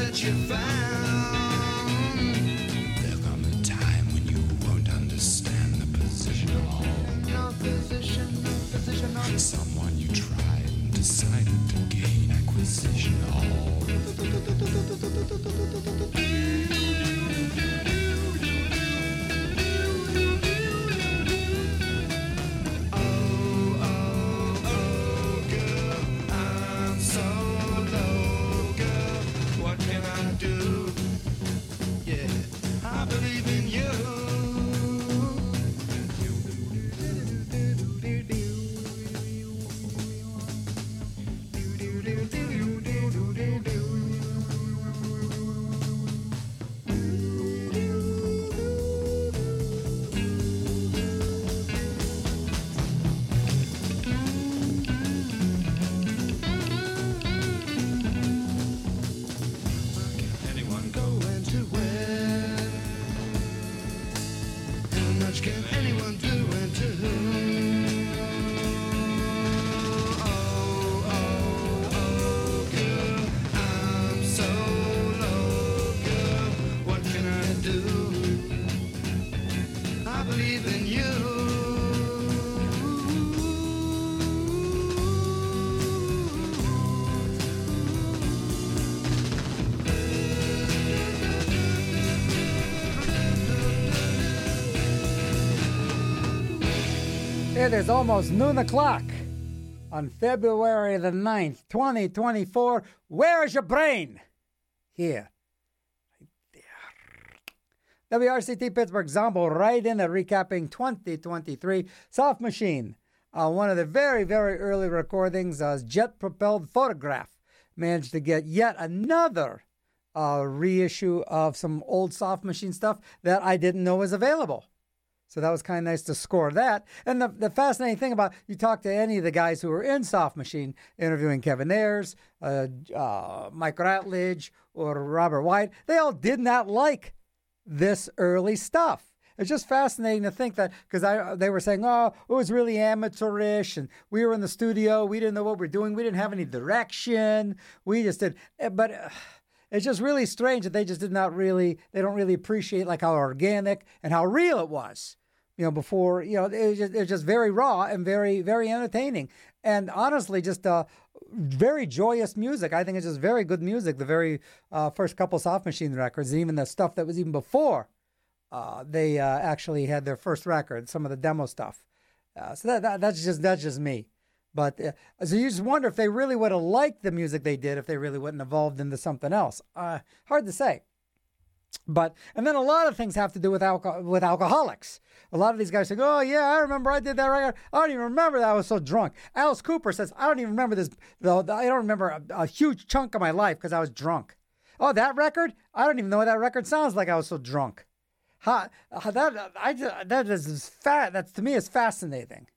that you found. There'll come a time when you won't understand the position of all. No position on Someone you tried and decided to gain acquisition all. Can anyone do and to whom? Oh, girl, I'm so low, girl. What can I do? I believe in you. It is almost noon o'clock on February the 9th, 2024. Where's your brain? Here. Right there. WRCT Pittsburgh Zombo right in at recapping 2023. Soft Machine, one of the very, very early recordings, jet-propelled photograph, managed to get yet another reissue of some old Soft Machine stuff that I didn't know was available. So that was kind of nice to score that. And the fascinating thing about, you talk to any of the guys who were in Soft Machine, interviewing Kevin Ayers, Mike Ratledge, or Robert White, they all did not like this early stuff. It's just fascinating to think that, because they were saying, oh, it was really amateurish, and we were in the studio, we didn't know what we were doing, we didn't have any direction, we just did, but... It's just really strange that they just they don't really appreciate like how organic and how real it was, before, it was just very raw and very, very entertaining. And honestly, just very joyous music. I think it's just very good music. The very first couple Soft Machine records, even the stuff that was even before they actually had their first record, some of the demo stuff. So that's just me. But so you just wonder if they really would have liked the music they did if they really wouldn't evolved into something else. Hard to say. And then a lot of things have to do with alcoholics. A lot of these guys say, oh, yeah, I remember I did that record. I don't even remember that I was so drunk. Alice Cooper says, I don't even remember this. I don't remember a huge chunk of my life because I was drunk. Oh, that record? I don't even know what that record sounds like. I was so drunk. That to me is fascinating.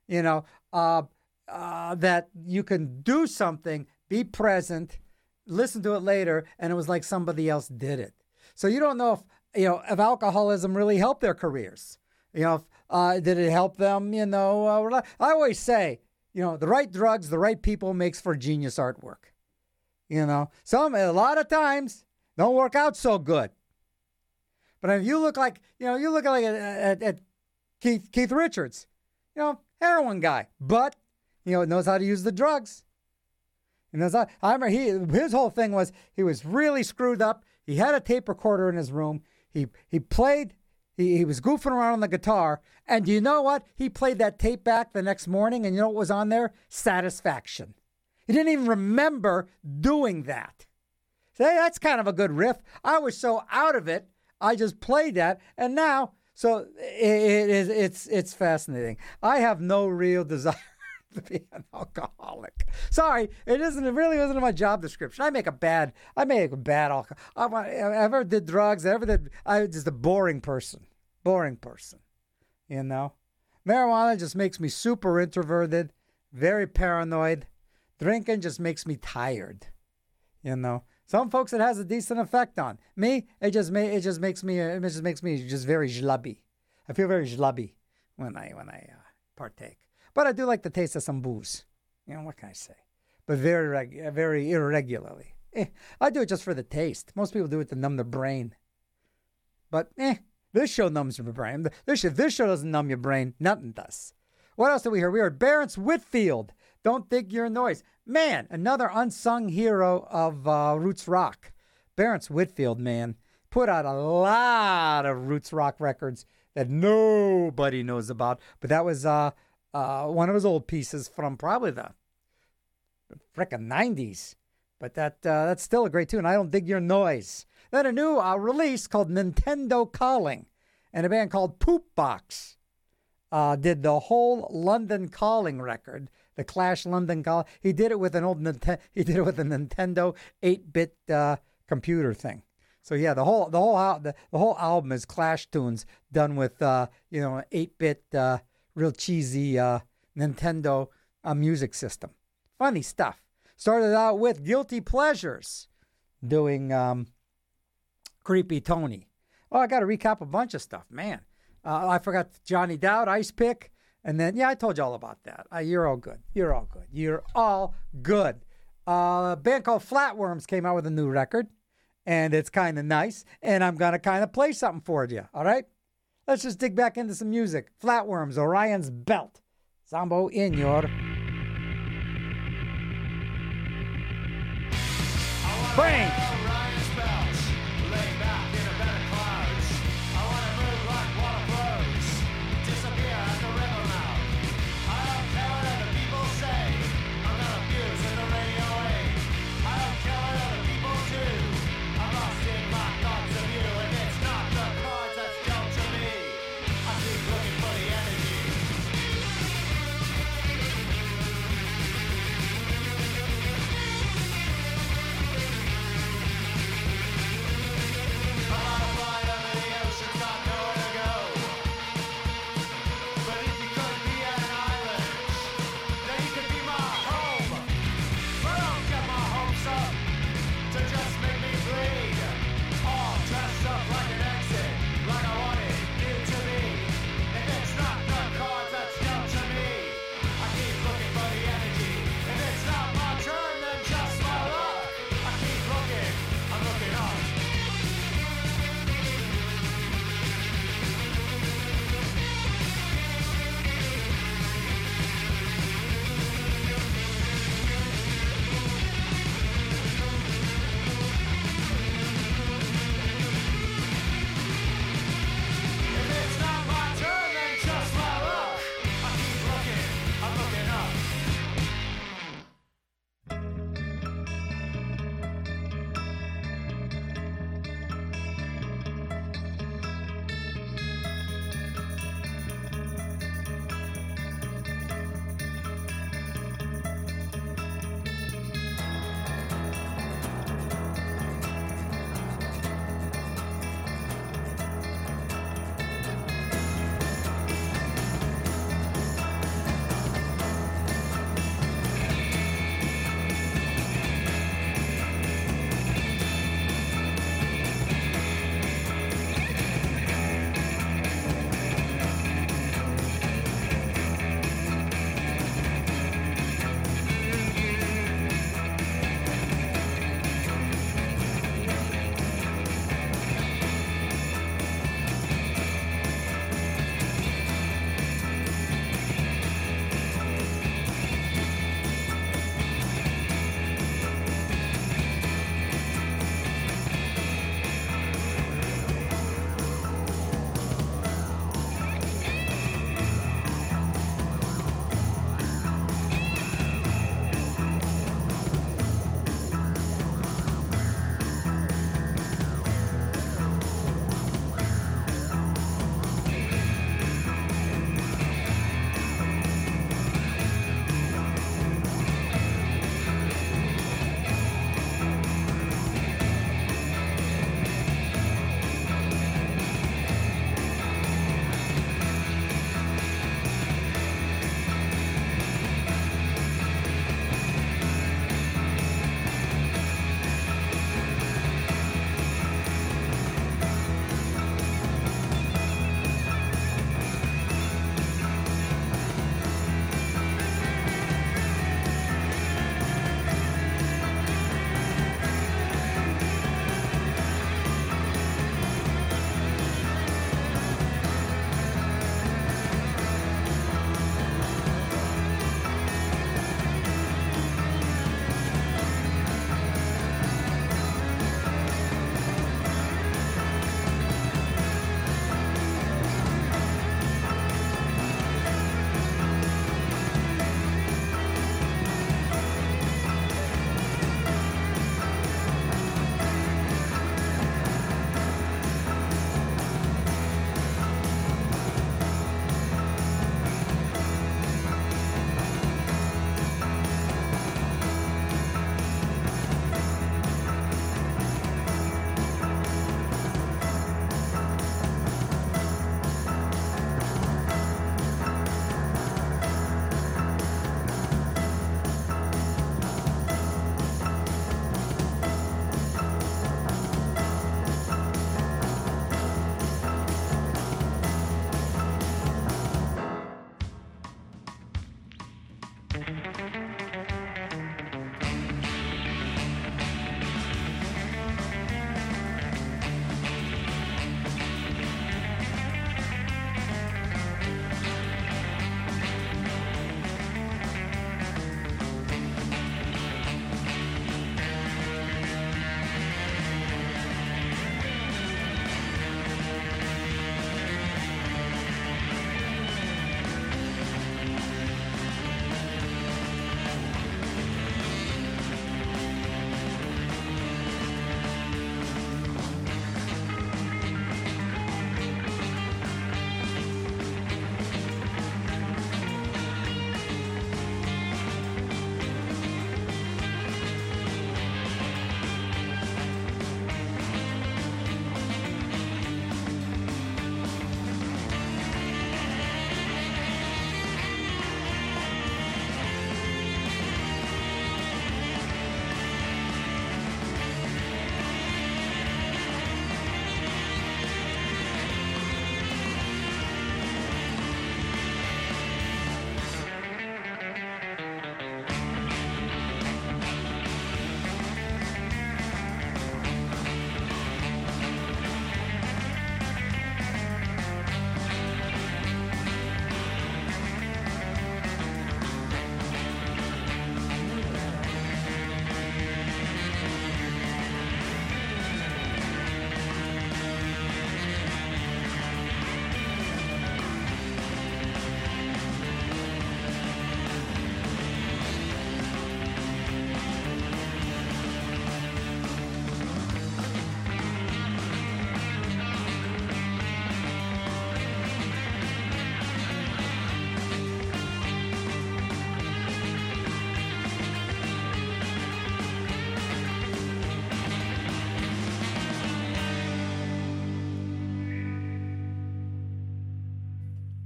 That you can do something, be present, listen to it later, and it was like somebody else did it. So you don't know if alcoholism really helped their careers. Did it help them? I always say, the right drugs, the right people makes for genius artwork. A lot of times don't work out so good. But if you look like, at Keith Richards, heroin guy, but knows how to use the drugs. I remember his whole thing was he was really screwed up. He had a tape recorder in his room. He played, he was goofing around on the guitar. And do you know what? He played that tape back the next morning, and you know what was on there? Satisfaction. He didn't even remember doing that. So hey, that's kind of a good riff. I was so out of it, I just played that, and now, so it's fascinating. I have no real desire to be an alcoholic. Sorry, it really isn't in my job description. I make a bad alcoholic. I ever did drugs, I was just a boring person. Marijuana just makes me super introverted, very paranoid. Drinking just makes me tired. Some folks it has a decent effect on. Me, it just makes me just very jlubby. I feel very jlubby when I partake. But I do like the taste of some booze. What can I say? But very irregularly. I do it just for the taste. Most people do it to numb their brain. But this show numbs your brain. This show doesn't numb your brain. Nothing does. What else did we hear? We heard Barence Whitfield. Don't Think You're a Noise. Man, another unsung hero of roots rock. Barence Whitfield, man, put out a lot of roots rock records that nobody knows about. But that was one of his old pieces from probably the frickin' 90s. But that's still a great tune. I Don't Dig Your Noise. Then a new release called Nintendo Calling, and a band called Poop Box did the whole London Calling record, the Clash London Calling. He did it with an old He did it with a Nintendo 8-bit computer thing. So yeah, the whole album is Clash tunes done with an 8-bit real cheesy Nintendo music system. Funny stuff. Started out with Guilty Pleasures doing Creepy Tony. Oh, I got to recap a bunch of stuff, man. I forgot Johnny Dowd, Ice Pick, and then I told you all about that. You're all good. You're all good. You're all good. A band called Flatworms came out with a new record, and it's kind of nice. And I'm gonna kind of play something for you. All right, let's just dig back into some music. Flatworms, Orion's Belt, Zambo in your brain.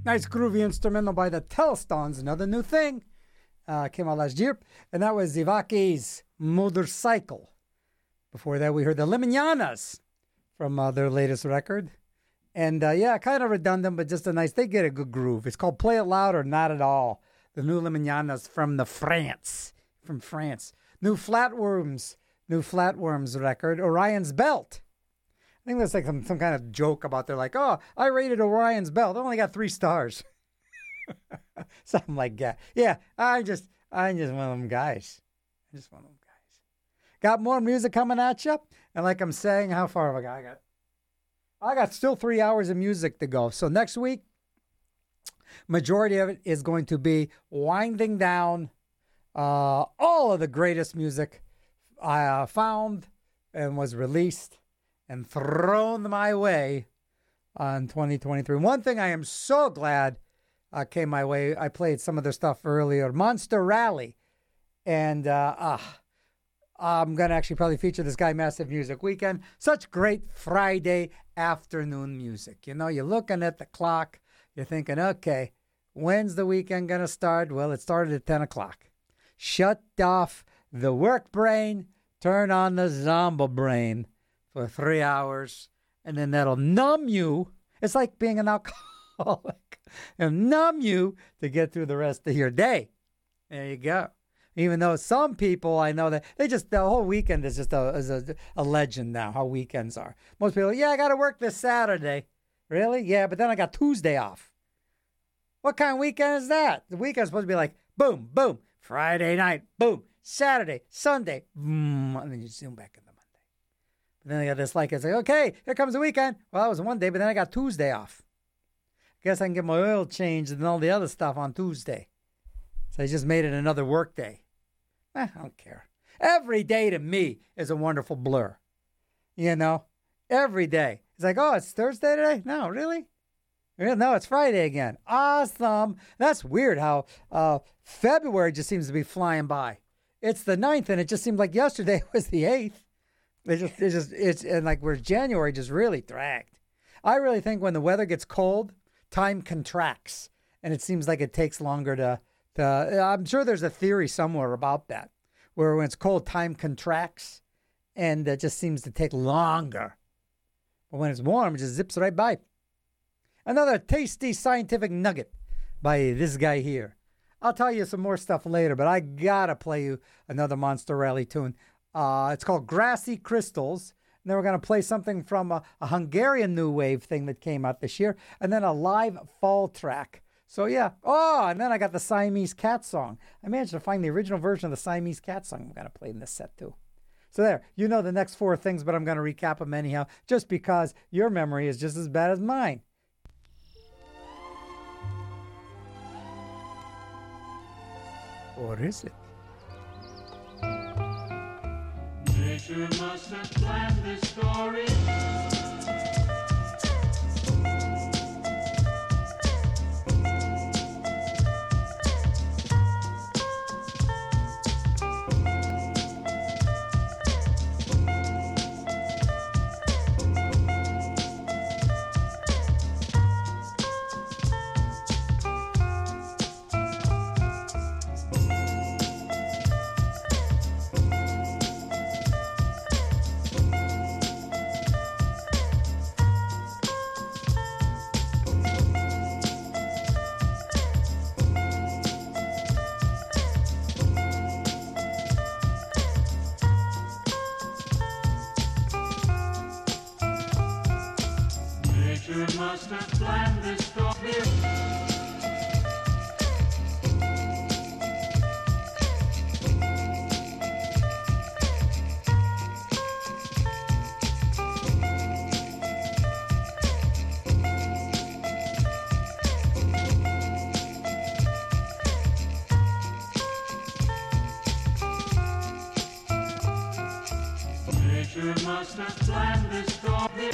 Nice groovy instrumental by the Telstones, another new thing. Came out last year. And that was Zivaki's Motorcycle. Before that, we heard the Limanianas from their latest record. And yeah, kind of redundant, but just a nice, they get a good groove. It's called Play It Loud or Not At All. The new Limanianas from France. New Flatworms record, Orion's Belt. I think that's like some kind of joke about they're like, oh, I rated Orion's Belt. It only got 3 stars. Something like that. Yeah, I'm just one of them guys. Got more music coming at you. And like I'm saying, how far have I got? I got still 3 hours of music to go. So next week, majority of it is going to be winding down all of the greatest music I found and was released and thrown my way on 2023. One thing I am so glad came my way, I played some of their stuff earlier, Monster Rally. And I'm going to actually probably feature this guy, Massive Music Weekend. Such great Friday afternoon music. You know, you're looking at the clock, you're thinking, okay, when's the weekend going to start? Well, it started at 10 o'clock. Shut off the work brain, turn on the zombie brain for 3 hours, and then that'll numb you. It's like being an alcoholic. It'll numb you to get through the rest of your day. There you go. Even though some people, I know that the whole weekend is just a legend now, how weekends are. Most people, yeah, I got to work this Saturday. Really? Yeah, but then I got Tuesday off. What kind of weekend is that? The weekend's supposed to be like, boom, boom, Friday night, boom, Saturday, Sunday, boom, and then you zoom back into Monday. But then I got this like, it's like, okay, here comes the weekend. Well, that was one day, but then I got Tuesday off. Guess I can get my oil changed and all the other stuff on Tuesday. So I just made it another work day. I don't care. Every day to me is a wonderful blur. You know, every day. It's like, oh, it's Thursday today? No, really? No, it's Friday again. Awesome. That's weird how February just seems to be flying by. It's the 9th, and it just seemed like yesterday was the 8th. And like where January just really dragged. I really think when the weather gets cold, time contracts, and it seems like it takes longer to I'm sure there's a theory somewhere about that, where when it's cold, time contracts, and it just seems to take longer. But when it's warm, it just zips right by. Another tasty scientific nugget by this guy here. I'll tell you some more stuff later, but I gotta play you another Monster Rally tune. It's called Grassy Crystals. And then we're going to play something from a Hungarian new wave thing that came out this year, and then a live fall track. So, yeah. Oh, and then I got the Siamese Cat song. I managed to find the original version of the Siamese Cat song I'm going to play in this set, too. So there, you know the next 4 things, but I'm going to recap them anyhow, just because your memory is just as bad as mine. Or is it? Nature must have planned this story. Must have planned this story. Nature must have planned this story.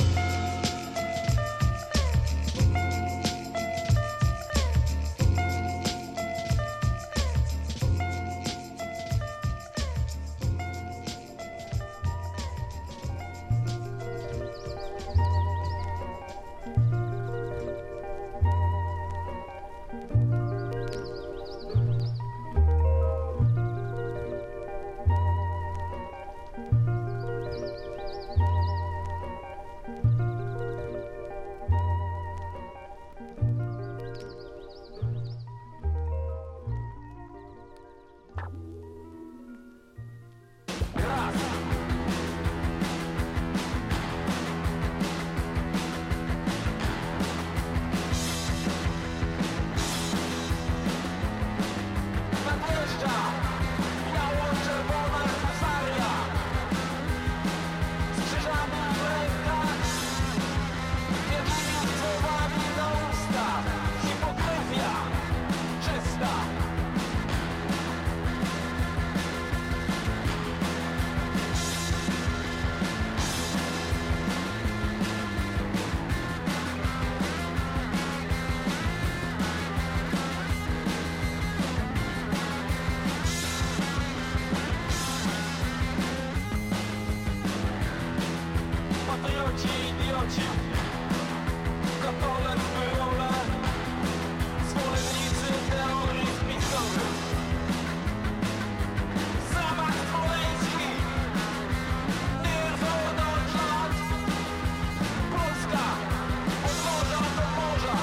patrioci, idioci. Katolec, wyrole, zwolennicy terroryzm mięsowy. Zamach smoleński, nie for Deutschland. Polska, od morza do morza.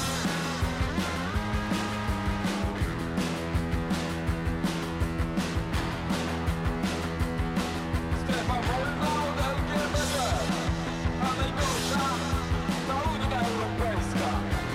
Strefa wolna od LGBT, a najgorsza to Unia Europejska.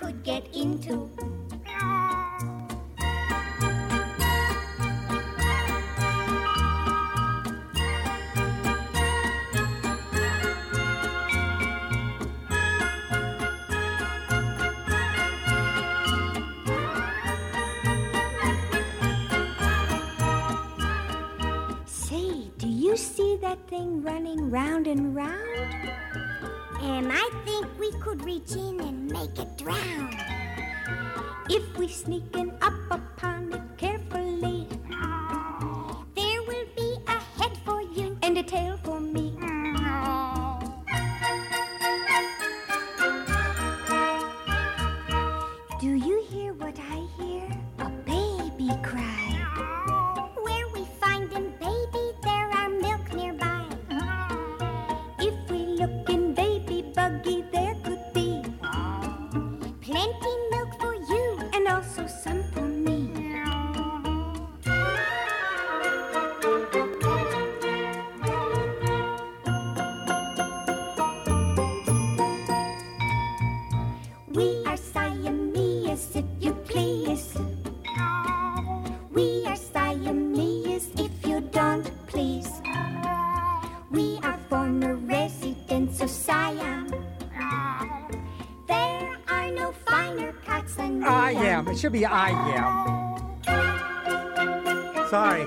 could get into. Say, do you see that thing running round and round? And I think we could reach in and make it drown. If we sneak in up upon it carefully, There will be a head for you. and a tail for me. Do you hear what I hear? A baby cry. Where we find him, baby, there are milk nearby. If we look in baby buggy, there could be Plenty milk for you. and also some for me. We are Siamese, if you please. We are Siamese, if you don't please. We are former residents of Siam. There are no finer cuts than we I am. It should be I am. Sorry.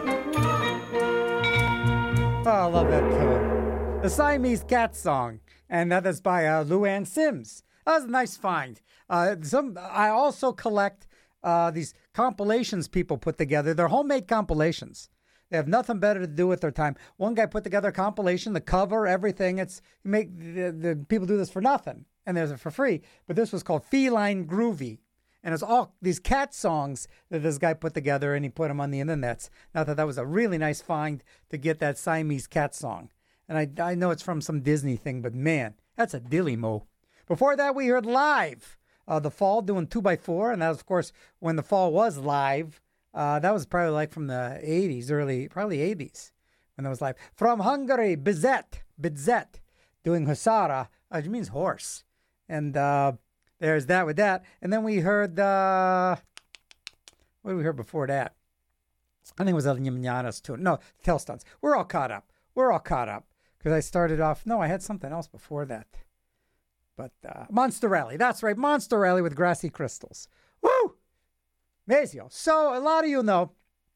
Oh, I love that tune. The Siamese Cat Song. And that is by Luann Sims. That was a nice find. I also collect these compilations people put together. They're homemade compilations. They have nothing better to do with their time. One guy put together a compilation, the cover, everything. The people do this for nothing, and there's it for free. But this was called Feline Groovy, and it's all these cat songs that this guy put together, and he put them on the internets. Now that was a really nice find to get that Siamese cat song, and I know it's from some Disney thing, but man, that's a dilly mo. Before that, we heard Live, The Fall doing 2x4, and that was, of course, when The Fall was live. That was probably like from the 80s, probably 80s, when that was live. From Hungary, Bizet, doing Husara, which means horse. And there's that with that. And then we heard, what did we hear before that? I think it was El Ñañaras too. No, Tailstones. We're all caught up. Because I started off, no, I had something else before that. But Monster Rally, that's right, Monster Rally with Grassy Crystals. Woo! Mazio. So a lot of you know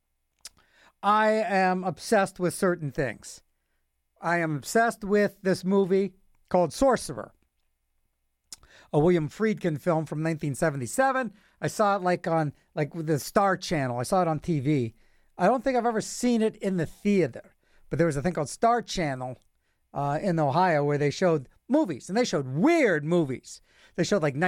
I am obsessed with certain things. I am obsessed with this movie called Sorcerer, a William Friedkin film from 1977. I saw it on the Star Channel. I saw it on TV. I don't think I've ever seen it in the theater, but there was a thing called Star Channel in Ohio where they showed movies, and they showed weird movies. They showed like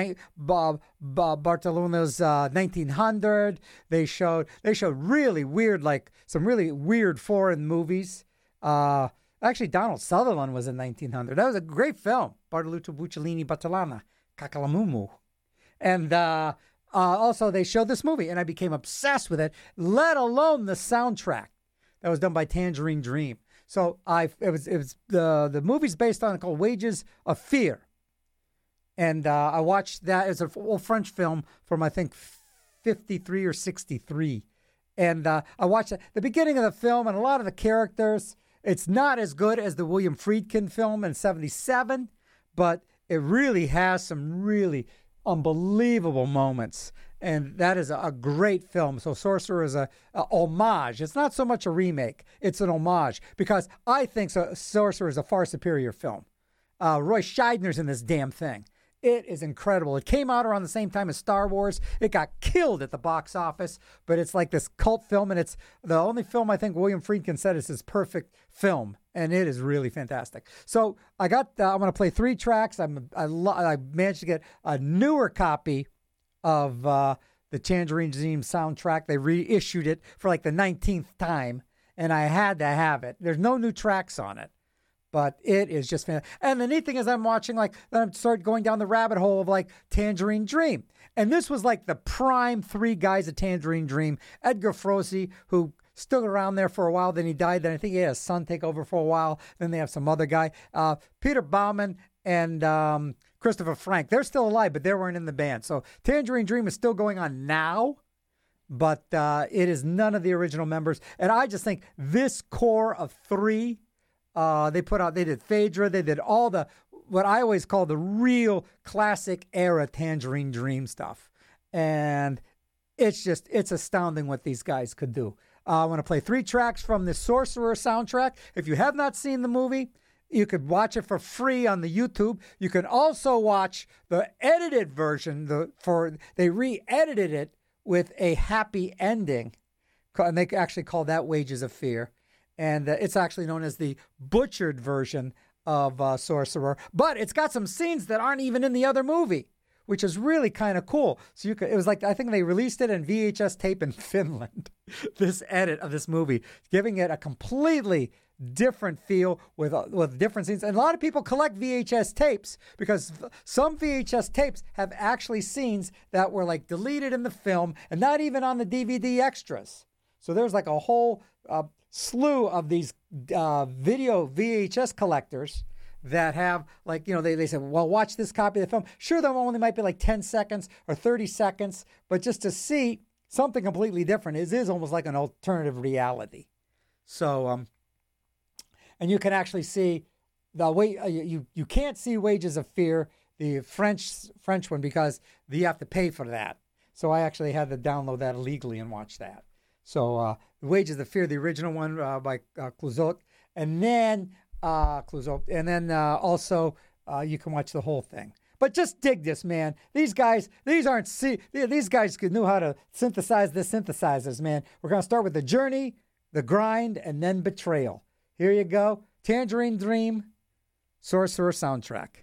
Bartolomeo's 1900. They showed really weird, like some really weird foreign movies. Actually, Donald Sutherland was in 1900. That was a great film. Bartolucci, Buccellini, Batalana, Kakalamumu. And also they showed this movie, and I became obsessed with it, let alone the soundtrack that was done by Tangerine Dream. So it was the movie's based on called Wages of Fear. And I watched that. It's an old French film from, I think, 53 or 63. And I watched the beginning of the film and a lot of the characters. It's not as good as the William Friedkin film in 77, but it really has some really unbelievable moments. And that is a great film. So Sorcerer is a homage. It's not so much a remake. It's an homage because I think Sorcerer is a far superior film. Roy Scheider's in this damn thing. It is incredible. It came out around the same time as Star Wars. It got killed at the box office, but it's like this cult film, and it's the only film I think William Friedkin said is his perfect film, and it is really fantastic. So I'm going to play 3 tracks. I managed to get a newer copy of the Tangerine Dream soundtrack. They reissued it for like the 19th time, and I had to have it. There's no new tracks on it. But it is just fantastic. And the neat thing is I'm watching, I'm started going down the rabbit hole of, Tangerine Dream. And this was, the prime 3 guys of Tangerine Dream. Edgar Froese, who stood around there for a while. Then he died. Then I think he had his son take over for a while. Then they have some other guy. Peter Bauman and Christopher Frank. They're still alive, but they weren't in the band. So Tangerine Dream is still going on now, but it is none of the original members. And I just think this core of three, they did Phaedra, they did all the, what I always call the real classic era Tangerine Dream stuff. And it's astounding what these guys could do. I want to play 3 tracks from the Sorcerer soundtrack. If you have not seen the movie, you could watch it for free on the YouTube. You can also watch the edited version. They re-edited it with a happy ending, and they actually call that Wages of Fear. And it's actually known as the butchered version of Sorcerer. But it's got some scenes that aren't even in the other movie, which is really kind of cool. So it was like, I think they released it in VHS tape in Finland, this edit of this movie, giving it a completely different feel with different scenes. And a lot of people collect VHS tapes because some VHS tapes have actually scenes that were like deleted in the film and not even on the DVD extras. So there's like a whole slew of these video VHS collectors that have, like, they said, well, watch this copy of the film. Sure, there only might be like 10 seconds or 30 seconds, but just to see something completely different is almost like an alternative reality. So, and you can actually see the way you can't see Wages of Fear, the French one, because you have to pay for that. So I actually had to download that illegally and watch that. So Wages of Fear, the original one by Clouseau, and then also you can watch the whole thing. But just dig this, man. These guys knew how to synthesize the synthesizers, man. We're going to start with The Journey, The Grind, and then Betrayal. Here you go. Tangerine Dream, Sorcerer soundtrack.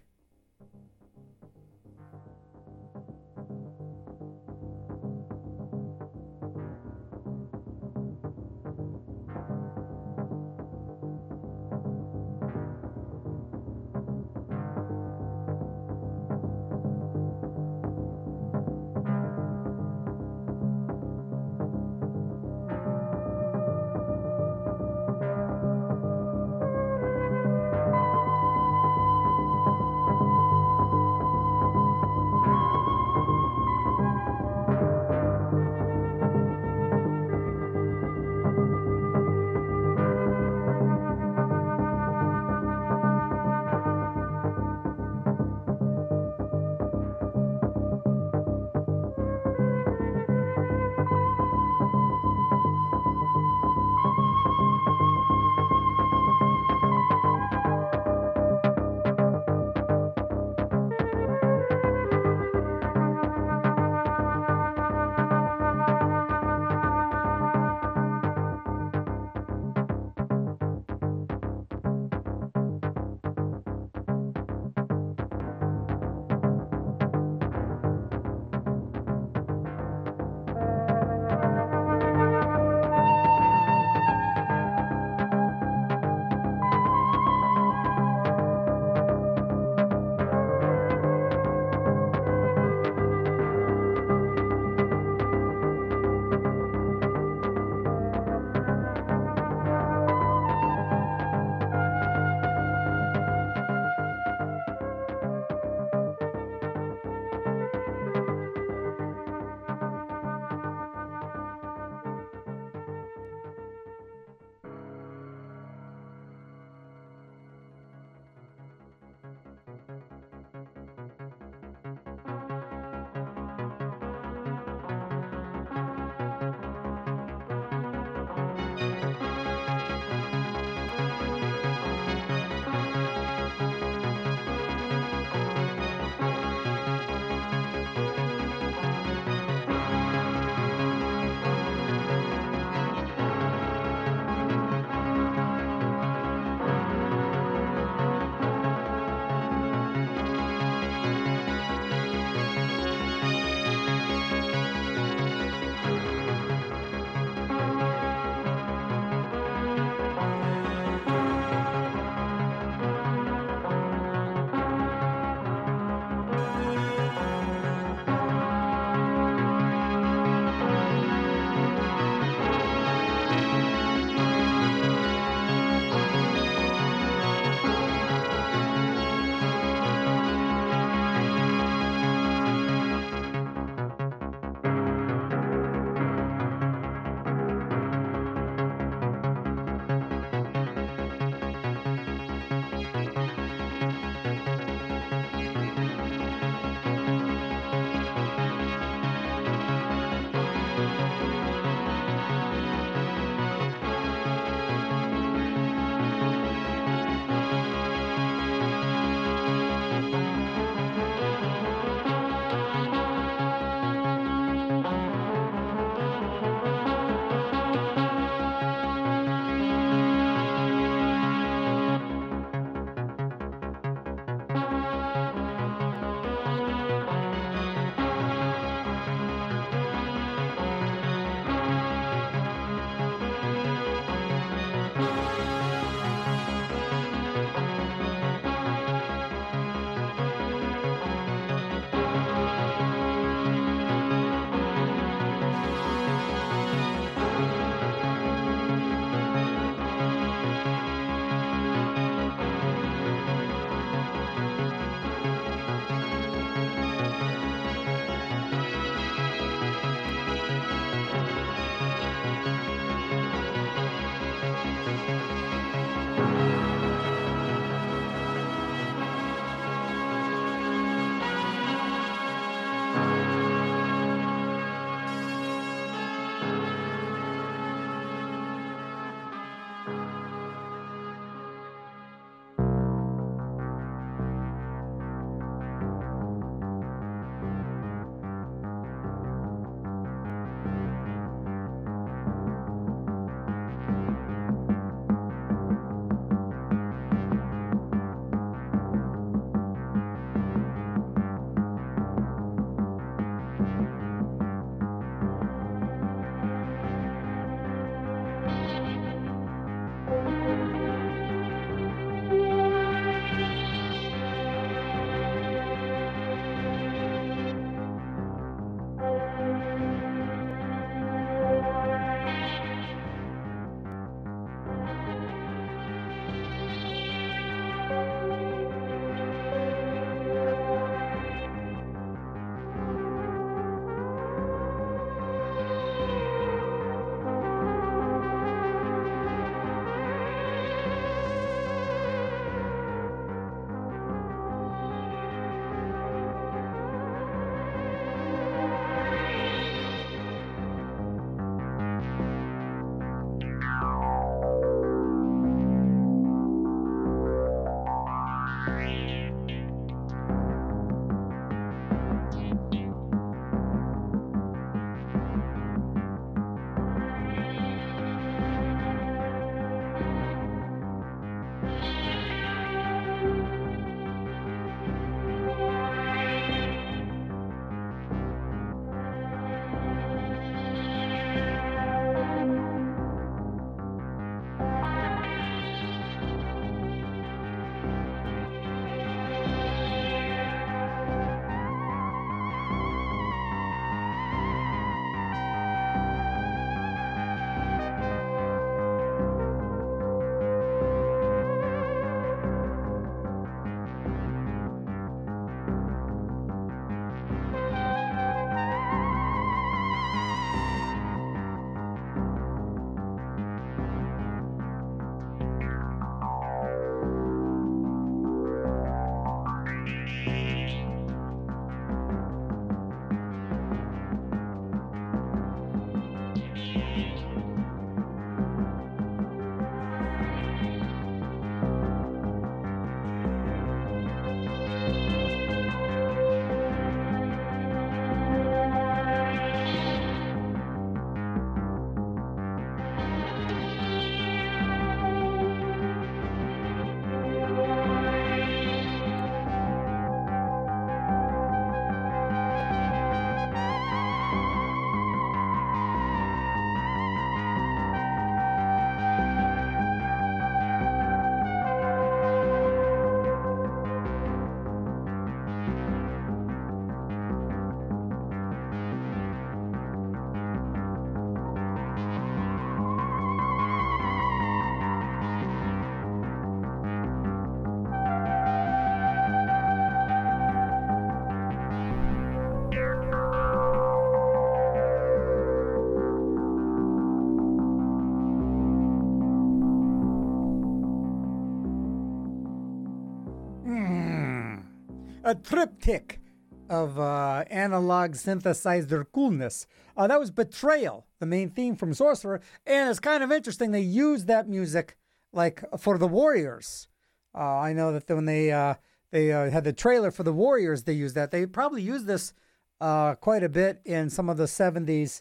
a triptych of analog synthesizer coolness. That was Betrayal, the main theme from Sorcerer, and it's kind of interesting. They used that music like for the Warriors. I know that when they had the trailer for the Warriors, they used that. They probably used this quite a bit in some of the 70s,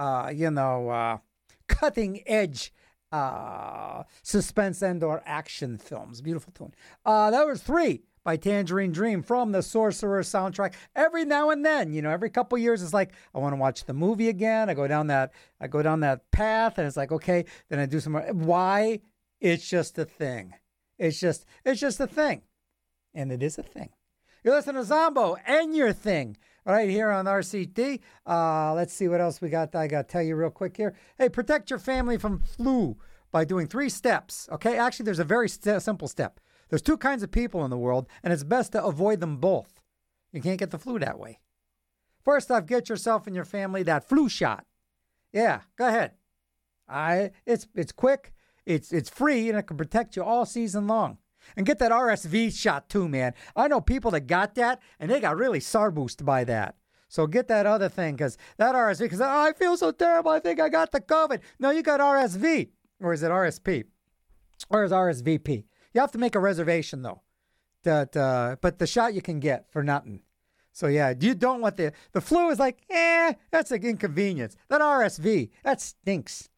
cutting edge suspense and/or action films. Beautiful tune. That was 3 by Tangerine Dream from the Sorcerer soundtrack. Every now and then, every couple years, it's like I want to watch the movie again. I go down that path, and it's like, okay, then I do some more. Why? It's just a thing. It's just a thing, and it is a thing. You're listening to Zombo and Your Thing right here on RCT. Let's see what else we got. I got to tell you real quick here. Hey, protect your family from flu by doing 3 steps. Okay, actually, there's a very simple step. There's 2 kinds of people in the world, and it's best to avoid them both. You can't get the flu that way. First off, get yourself and your family that flu shot. Yeah, go ahead. It's quick, it's free, and it can protect you all season long. And get that RSV shot too, man. I know people that got that, and they got really sarboosed by that. So get that other thing, because that RSV, because I feel so terrible, I think I got the COVID. No, you got RSV. Or is it RSP? Or is RSVP? You have to make a reservation, though. But the shot you can get for nothing. So, yeah, you don't want the flu is like, that's an inconvenience. That RSV, that stinks.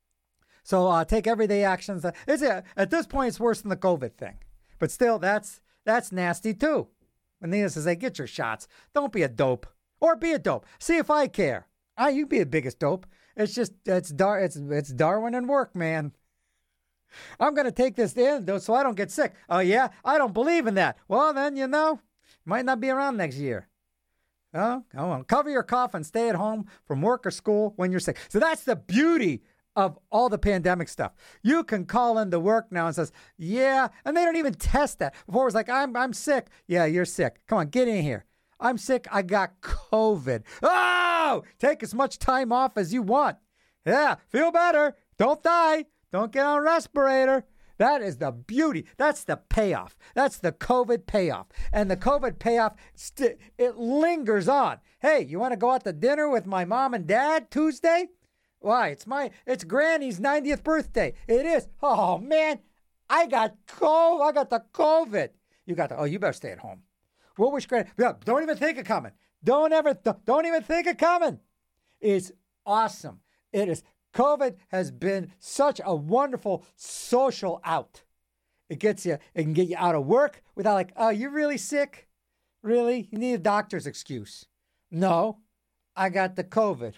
So take everyday actions. At this point, it's worse than the COVID thing. But still, that's nasty, too. When Nina says, hey, get your shots. Don't be a dope. Or be a dope. See if I care. You be the biggest dope. It's just, it's Darwin and work, man. I'm going to take this in, though, so I don't get sick. Oh, yeah? I don't believe in that. Well, then, might not be around next year. Oh, well, cover your cough and stay at home from work or school when you're sick. So that's the beauty of all the pandemic stuff. You can call into work now and says, yeah, and they don't even test that. Before it was like, I'm sick. Yeah, you're sick. Come on, get in here. I'm sick. I got COVID. Oh, take as much time off as you want. Yeah, feel better. Don't die. Don't get on a respirator. That is the beauty. That's the payoff. That's the COVID payoff. And the COVID payoff, it lingers on. Hey, you want to go out to dinner with my mom and dad Tuesday? Why? It's Granny's 90th birthday. It is. Oh, man, I got the COVID. You better stay at home. We'll wish Granny. Don't even think of coming. Don't even think of coming. It's awesome. It is. COVID has been such a wonderful social out. It can get you out of work without like, oh, you're really sick? Really? You need a doctor's excuse. No, I got the COVID.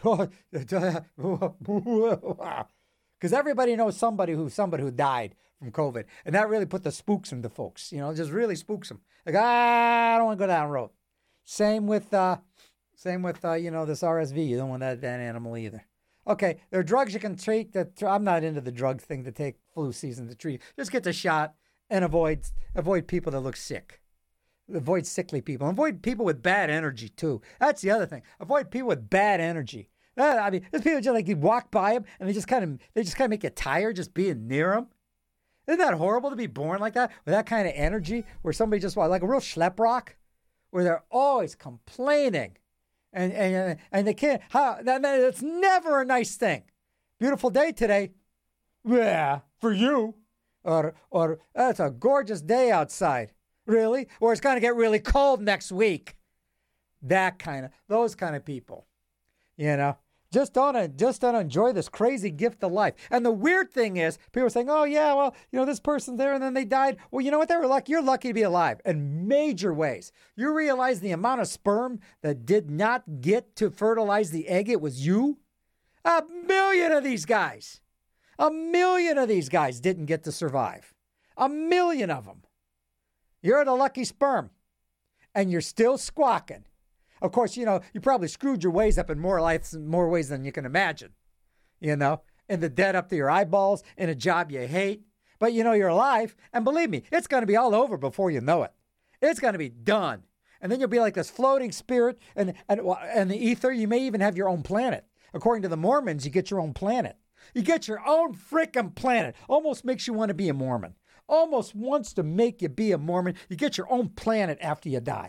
Because everybody knows somebody who died from COVID. And that really put the spooks into folks. Just really spooks them. Like, I don't want to go down the road. Same with this RSV. You don't want that animal either. Okay, there are drugs you can treat. I'm not into the drug thing to take flu season to treat. Just get the shot and avoid people that look sick. Avoid sickly people. Avoid people with bad energy, too. That's the other thing. Avoid people with bad energy. There's people just like you walk by them and they just kind of make you tired just being near them. Isn't that horrible to be born like that with that kind of energy where somebody just like a real schleprock where they're always complaining and they can't. It's never a nice thing. Beautiful day today. Yeah, for you. Or it's a gorgeous day outside. Really? Or it's going to get really cold next week. Those kind of people. Just don't enjoy this crazy gift of life. And the weird thing is, people are saying, oh, yeah, well, this person's there and then they died. Well, you know what? They were lucky. You're lucky to be alive in major ways. You realize the amount of sperm that did not get to fertilize the egg? It was you. 1 million of these guys. 1 million of these guys didn't get to survive. 1 million of them. You're the lucky sperm. And you're still squawking. Of course, you probably screwed your ways up in more ways than you can imagine. In the debt up to your eyeballs, in a job you hate. But you're alive. And believe me, it's going to be all over before you know it. It's going to be done. And then you'll be like this floating spirit and the ether. You may even have your own planet. According to the Mormons, you get your own planet. You get your own frickin' planet. Almost makes you want to be a Mormon. Almost wants to make you be a Mormon. You get your own planet after you die.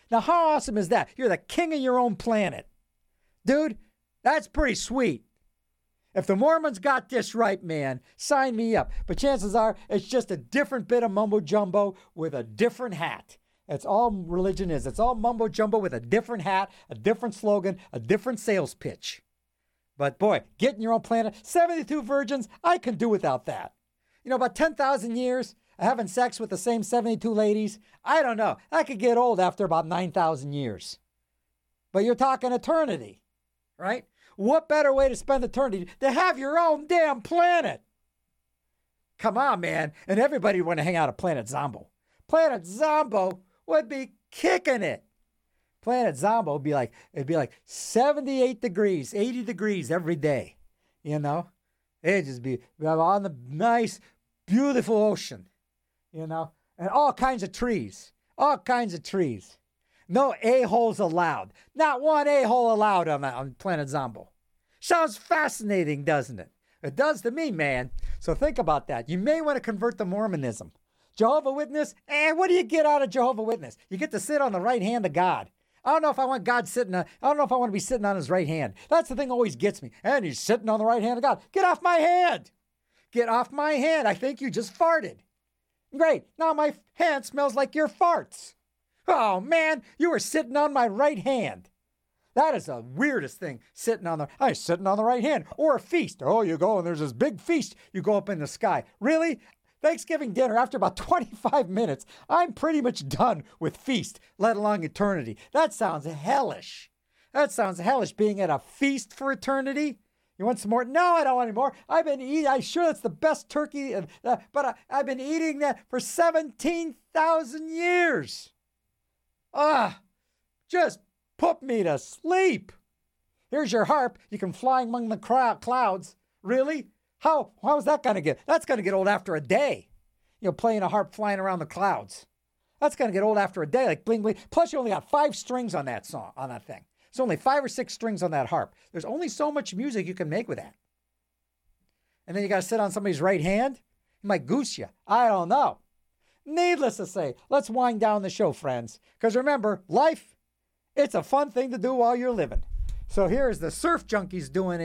Now, how awesome is that? You're the king of your own planet. Dude, that's pretty sweet. If the Mormons got this right, man, sign me up. But chances are it's just a different bit of mumbo jumbo with a different hat. That's all religion is. It's all mumbo jumbo with a different hat, a different slogan, a different sales pitch. But boy, getting your own planet, 72 virgins, I can do without that. You know, about 10,000 years of having sex with the same 72 ladies, I don't know. That could get old after about 9,000 years. But you're talking eternity, right? What better way to spend eternity to have your own damn planet? Come on, man. And everybody would want to hang out at Planet Zombo. Planet Zombo would be kicking it. Planet Zombo would be like, it'd be like 78 degrees, 80 degrees every day. You know? It'd just be on the nice, beautiful ocean. You know? And all kinds of trees. All kinds of trees. No a-holes allowed. Not one a-hole allowed on Planet Zombo. Sounds fascinating, doesn't it? It does to me, man. So think about that. You may want to convert to Mormonism. Jehovah's Witness, what do you get out of Jehovah's Witness? You get to sit on the right hand of God. I don't know if I want God sitting I don't know if I want to be sitting on his right hand. That's the thing that always gets me. And he's sitting on the right hand of God. Get off my hand. Get off my hand. I think you just farted. Great. Now my hand smells like your farts. Oh, man, you were sitting on my right hand. That is the weirdest thing, sitting on the right hand. Or a feast. Oh, you go and there's this big feast. You go up in the sky. Really? Thanksgiving dinner, after about 25 minutes, I'm pretty much done with feast, let alone eternity. That sounds hellish. That sounds hellish, being at a feast for eternity. You want some more? No, I don't want any more. I've been eating, I'm sure that's the best turkey, but I've been eating that for 17,000 years. Just put me to sleep. Here's your harp. You can fly among the clouds. Really? How is that going to get? That's going to get old after a day. You know, playing a harp flying around the clouds. That's going to get old after a day, like bling bling. Plus, you only got 5 strings on that song, on that thing. There's only 5 or 6 strings on that harp. There's only so much music you can make with that. And then you got to sit on somebody's right hand. He might goose you. I don't know. Needless to say, let's wind down the show, friends. Because remember, life, it's a fun thing to do while you're living. So here's the Surf Junkies doing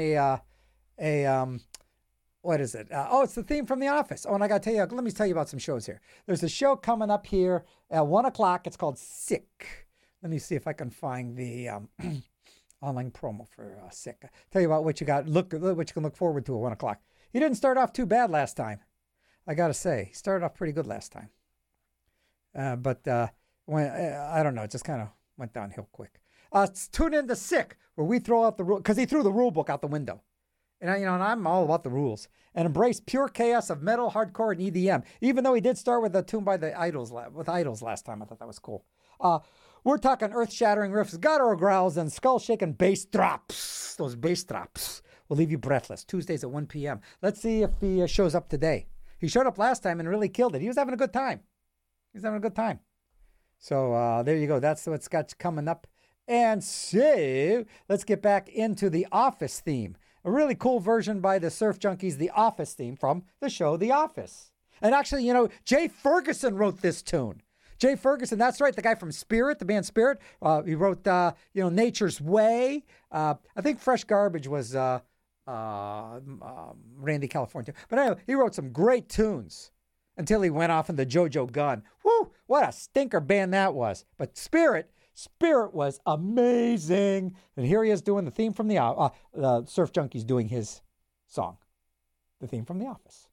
what is it? It's the theme from The Office. Oh, and I got to tell you, let me tell you about some shows here. There's a show coming up here at 1 o'clock. It's called Sick. Let me see if I can find the online promo for Sick. Tell you about what you got. What you can look forward to at 1 o'clock. He didn't start off too bad last time. I got to say, he started off pretty good last time. But when I don't know, it just kind of went downhill quick. Tune in to Sick, where we throw out the rule, because he threw the rule book out the window. And I'm all about the rules. And embrace pure chaos of metal, hardcore, and EDM. Even though he did start with a tune by the Idols last time. I thought that was cool. We're talking earth-shattering riffs, guttural growls, and skull-shaking bass drops. Those bass drops will leave you breathless. Tuesdays at 1 p.m. Let's see if he shows up today. He showed up last time and really killed it. He was having a good time. So there you go. That's what's got coming up. And so let's get back into the Office theme. A really cool version by the Surf Junkies, the Office theme from the show The Office. And actually, Jay Ferguson wrote this tune. Jay Ferguson, that's right, the guy from Spirit, the band Spirit. He wrote, Nature's Way. I think Fresh Garbage was Randy California. But anyway, he wrote some great tunes until he went off into JoJo Gunn. Woo, what a stinker band that was. But Spirit was amazing. And here he is doing the theme from the Surf Junkies doing his song, the theme from The Office.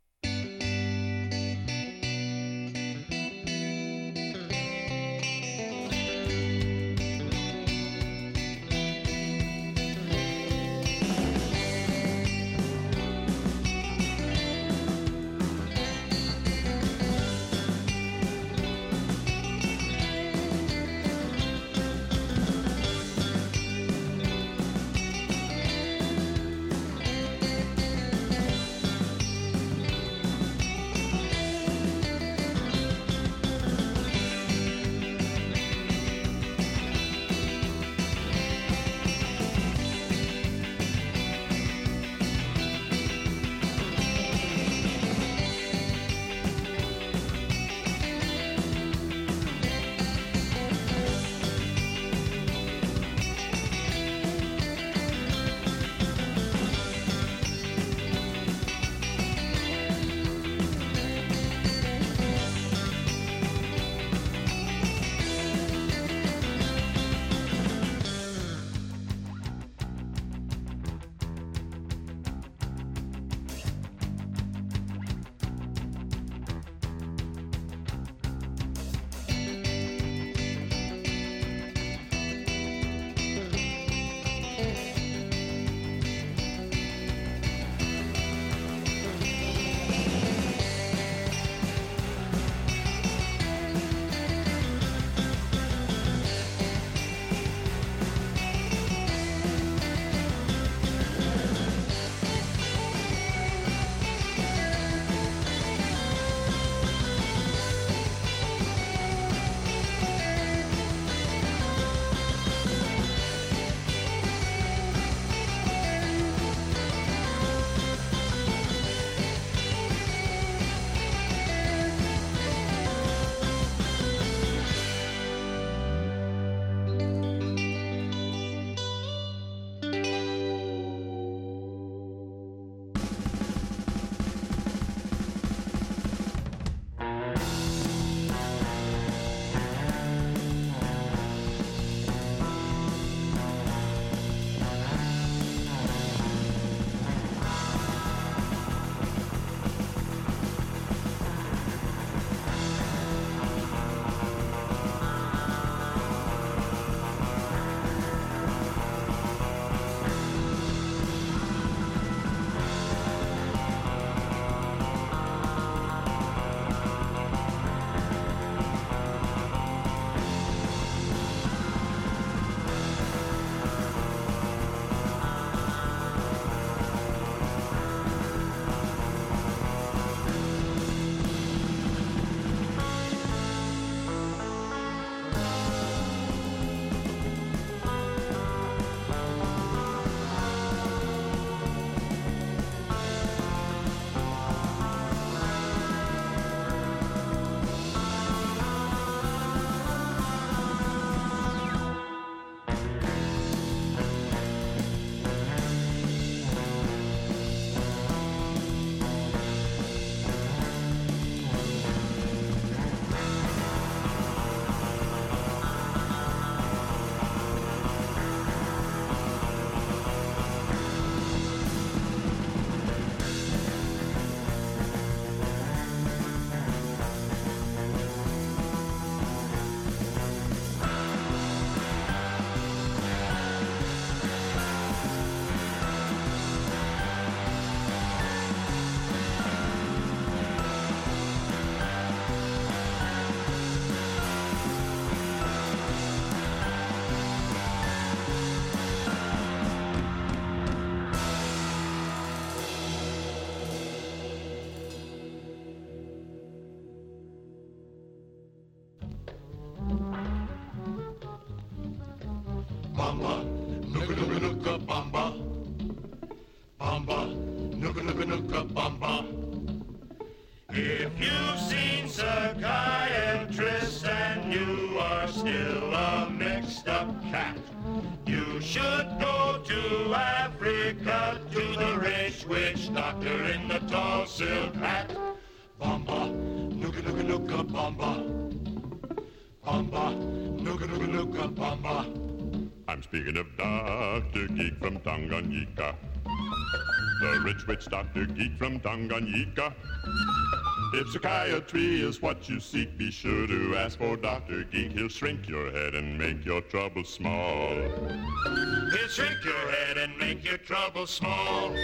bamba, nooka nooka nooka bamba, bamba, nooka nooka nooka bamba. If you've seen psychiatrist and you are still a mixed up cat, you should go to Africa to the rich witch doctor in the tall silk hat. Bamba, nooka nooka nooka bamba, bamba, nooka nooka nooka bamba. I'm speaking of Dr. Geek from Tanganyika, the rich witch Dr. Geek from Tanganyika. If psychiatry is what you seek, be sure to ask for Dr. Geek. He'll shrink your head and make your trouble small. He'll shrink your head and make your trouble small.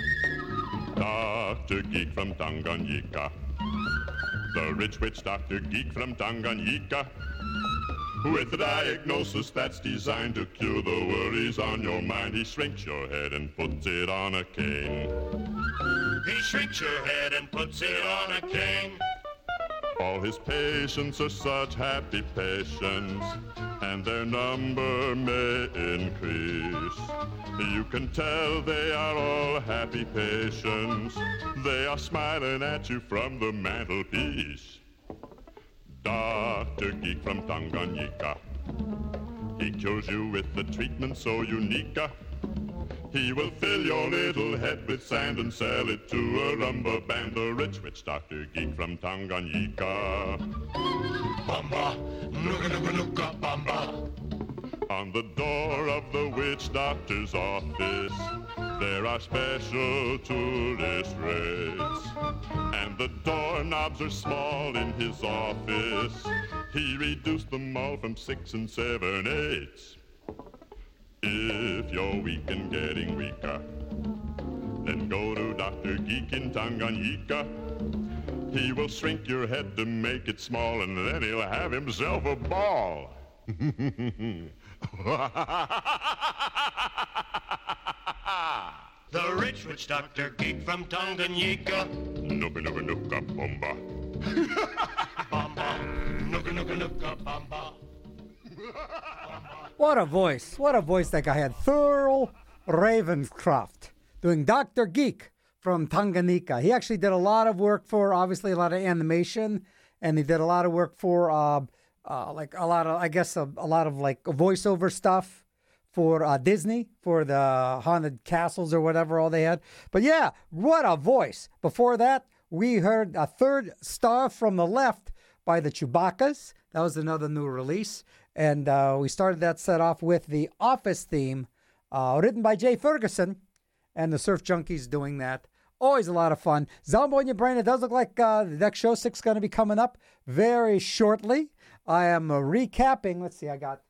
Dr. Geek from Tanganyika, the rich witch Dr. Geek from Tanganyika, with a diagnosis that's designed to cure the worries on your mind. He shrinks your head and puts it on a cane. He shrinks your head and puts it on a cane. All his patients are such happy patients, and their number may increase. You can tell they are all happy patients. They are smiling at you from the mantelpiece. Dr. Geek from Tanganyika, he cures you with the treatment so unique. He will fill your little head with sand and sell it to a rumba band. The rich witch Dr. Geek from Tanganyika. Bamba, nooka nooka nooka bamba. On the door of the witch doctor's office, there are special tourist rates, and the doorknobs are small in his office. He reduced them all from 6 and 7/8. If you're weak and getting weaker, then go to Dr. Geek in Tanganyika. He will shrink your head to make it small, and then he'll have himself a ball. The rich witch Dr. Geek from Tanganyika. Nooka nooka nooka bomba. Bamba, nooka nooka nooka bamba. What a voice. What a voice that guy had. Thurl Ravenscroft doing Dr. Geek from Tanganyika. He actually did a lot of work for, obviously, a lot of animation, and he did a lot of work for, like a lot of like voiceover stuff for Disney, for the Haunted Castles or whatever all they had. But yeah, what a voice. Before that, we heard a Third Star from the Left by the Chewbaccas. That was another new release. And we started that set off with the Office theme, written by Jay Ferguson, and the Surf Junkies doing that. Always a lot of fun. Zombo in your brain. It does look like the next show 6 is going to be coming up very shortly. I am recapping. Let's see. I got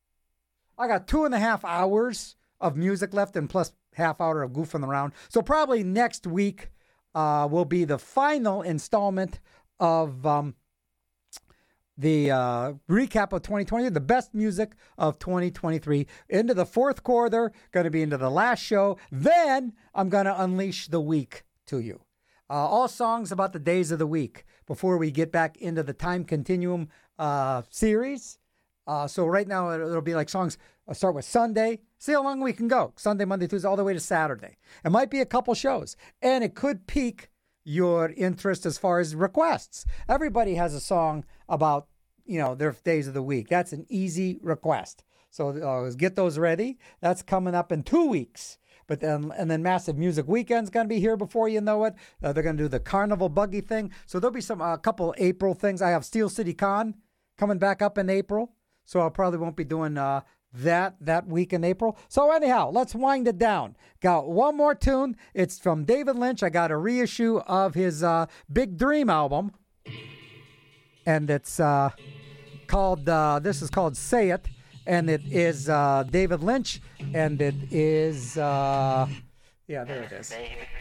2.5 hours of music left, and plus half hour of goofing around. So probably next week will be the final installment of the recap of 2020, the best music of 2023. Into the fourth quarter, going to be into the last show. Then I'm going to unleash the week to you. All songs about the days of the week before we get back into the Time Continuum series. So right now it'll be like songs. I'll start with Sunday. See how long we can go. Sunday, Monday, Tuesday, all the way to Saturday. It might be a couple shows. And it could pique your interest as far as requests. Everybody has a song about, their days of the week. That's an easy request. So get those ready. That's coming up in 2 weeks. But then Massive Music Weekend's going to be here before you know it. They're going to do the Carnival Buggy thing. So there'll be a couple April things. I have Steel City Con coming back up in April. So I probably won't be doing that week in April. So anyhow, let's wind it down. Got one more tune. It's from David Lynch. I got a reissue of his Big Dream album. And it's called, this is called Say It. And it is David Lynch. And it is, there it is.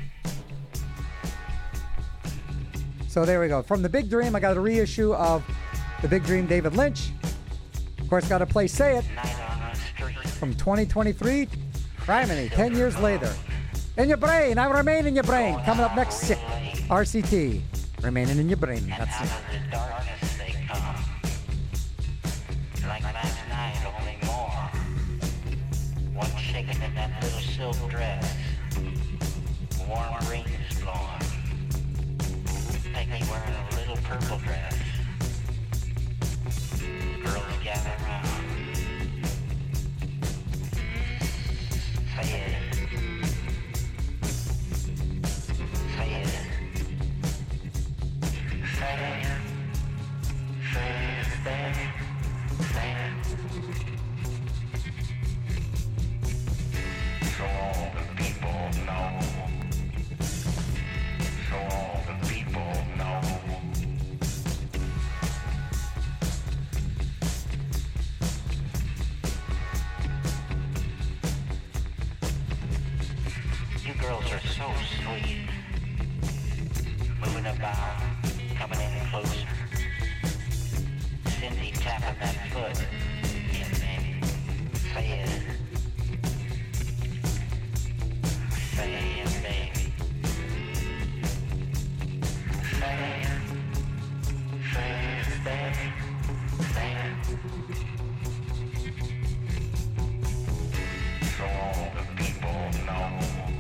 So there we go. From the Big Dream, I got a reissue of the Big Dream, David Lynch. Of course, got to play Say It from 2023. Criminy, 10 years later. In your brain, I remain in your brain. Coming up next, RCT. Remaining in your brain. That's it. shaking in that little silk dress. Warm breeze blowing. Peggy wearing a little purple dress. Girls gather around. Say it. Say it. Say it. Say it, baby. Say it. So all the people know. So all the people know. You girls are so sweet. Moving about, coming in closer. Cindy tapping that foot. Yeah, baby. Say it. Say it, baby. Say it. Say it, baby. Say it. So all the people know.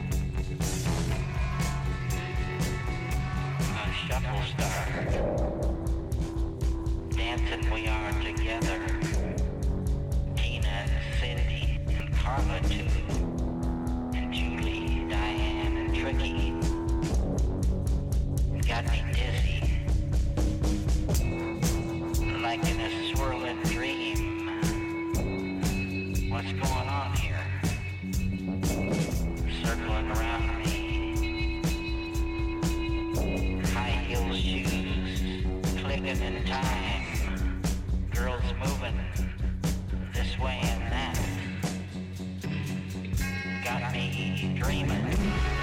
A shuffle start. Dancing we are together. Tina and Cindy and Carla too. And Julie, Diane and Tricky. Got me dizzy. Like in a swirling dream. What's going on here? Circling around me. High heel shoes, clicking in time. Girls moving this way and that. Got me dreaming.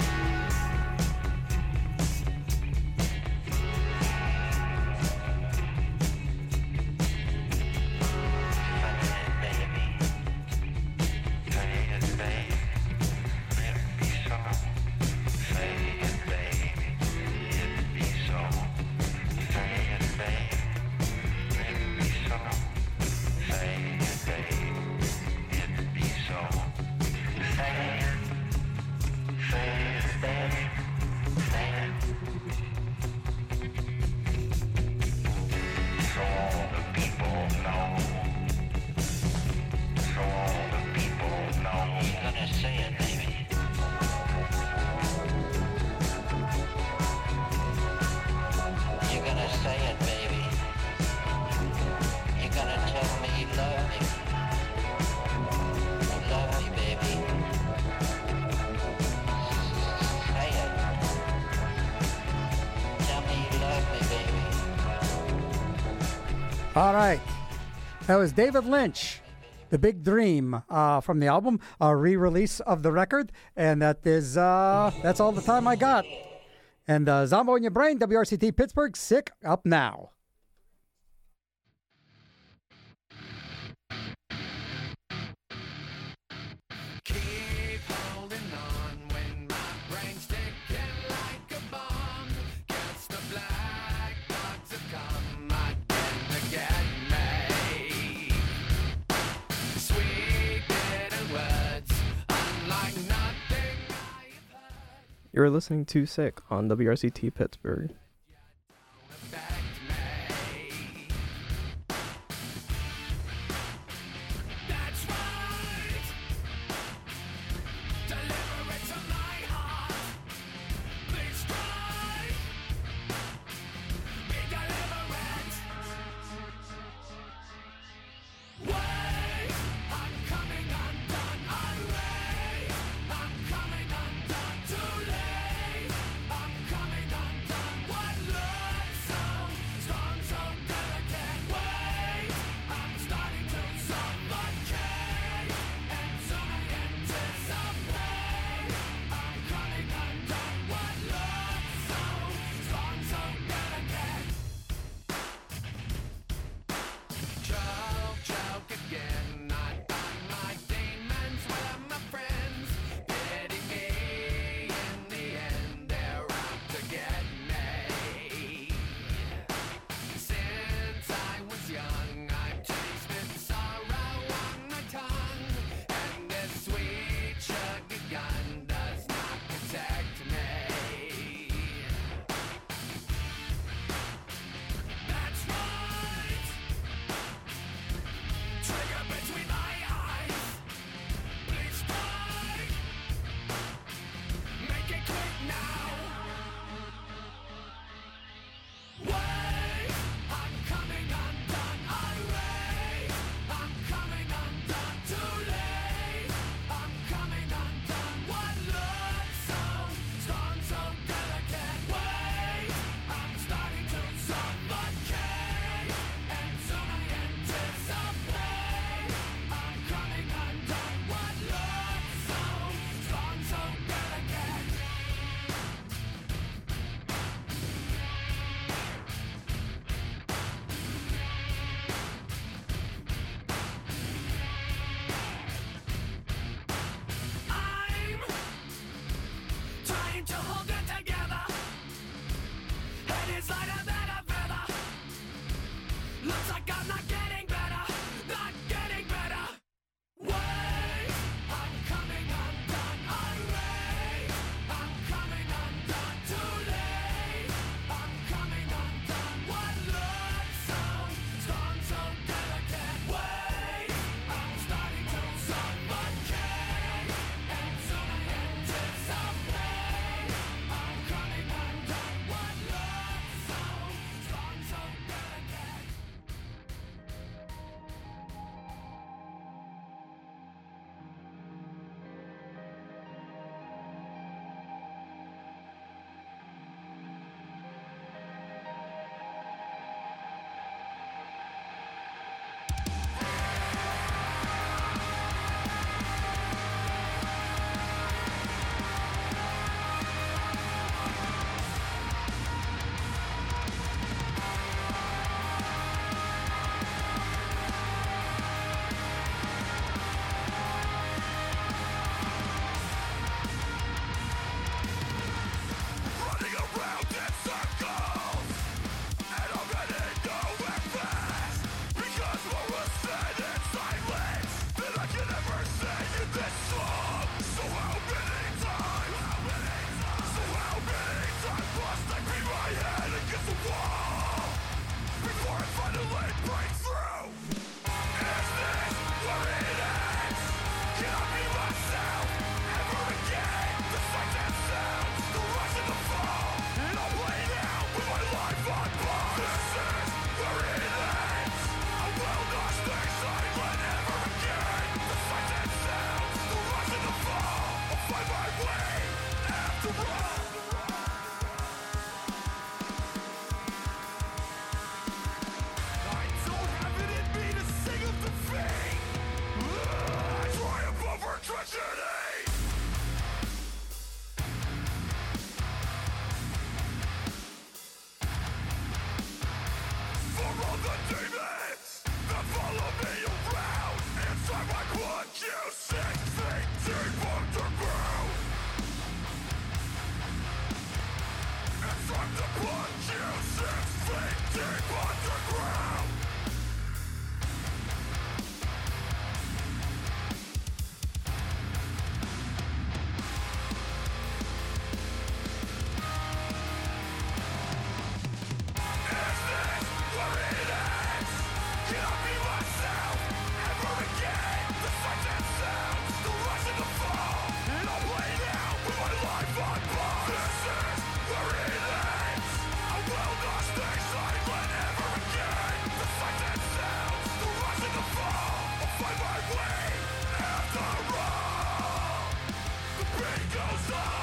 All right. That was David Lynch, The Big Dream, from the album, a re-release of the record. And that is, that's all the time I got. And Zombo in Your Brain, WRCT Pittsburgh, Sick up now. You're listening to Sick on WRCT Pittsburgh. I'm coming undone. to hold it together. And it's lighter than a feather. Looks like I'm not getting better, not getting better. Wait, I'm coming undone. Irate, I'm coming undone. Too late, I'm coming undone. What looks so strong, so delicate. Wait, I'm starting to suffocate, and soon I anticipate. I'm coming undone. What looks so strong, so delicate. Running around in circles, and I'm heading nowhere fast. Because what was said in silence, that I can never say in this song. So how many times must I beat my head against the wall before I finally break through? Is this where it ends? Can I be myself ever again? The sights and sounds, the rise and the fall, and I'll play now with my life on pause. This is where it ends. I will not stay silent ever again. The sights and sounds, the rise and the fall, I'll find my way after all. I don't have it in me to sing of defeat. Triumph over tragedy. For all the demons that follow me around, inside my blood you 6 feet deep underground. Inside the blood you 6 feet deep underground. Is this where it ends? Can I be myself ever again? The sights and sounds, the rise and the fall, and I'll play now with my life on pause. This is where it ends. I will not stay silent ever again. The sights and sounds, the rise and the fall, I'll find my way after all. The pain goes on.